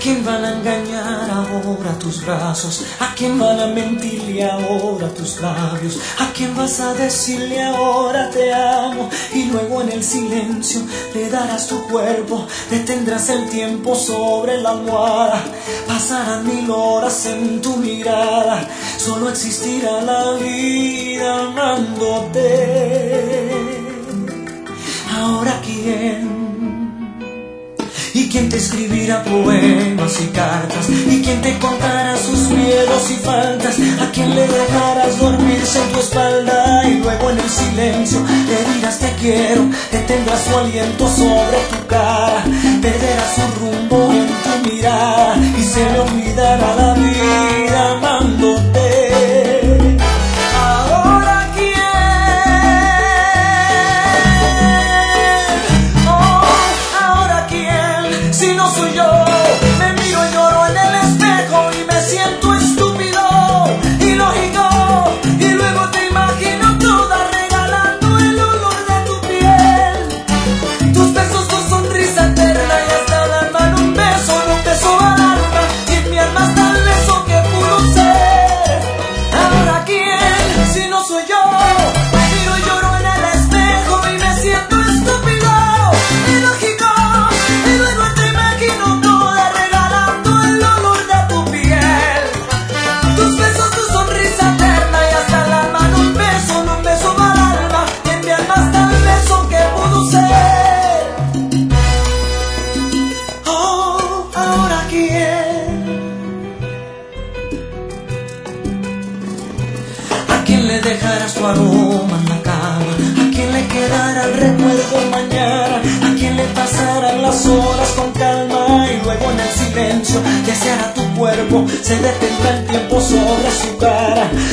quién van a engañar ahora tus brazos? ¿A quién van a mentirle ahora tus labios? ¿A quién vas a decirle ahora te amo? Y luego en el silencio le darás tu cuerpo, detendrás el tiempo sobre la almohada, pasarán 1000 horas en tu mirada, solo existirá la vida amándote. Ahora quién, y quién te escribirá poemas y cartas, y quién te contará sus miedos y faltas, a quién le dejarás dormirse en tu espalda y luego en el silencio le dirás te quiero, detendrás su aliento sobre tu cara, perderás su rumbo en tu mirada y se le olvidará la vida amándote. Si no soy yo, me miro y lloro en el espejo y me siento estúpido, ilógico, y luego te imagino toda regalando el olor de tu piel, tus besos, tu sonrisa eterna y hasta el alma en un beso al alma, y en mi alma está el beso que pudo ser. Ahora quién, si no soy yo, me miro y lloro en el espejo y me siento estúpido, ilógico, y luego te imagino toda regalando el olor de tu piel, tus besos, tu sonrisa eterna y hasta el alma en un beso al alma, y en mi alma está el beso que pudo ser. Oh, ahora quién, ¿a quién le dejarás tu aroma en la cama? ¿A quién le quedará el recuerdo mañana? ¿A quién le pasarán las horas con calma y luego en el silencio deseará tu cuerpo? Se detendrá el tiempo sobre su cara,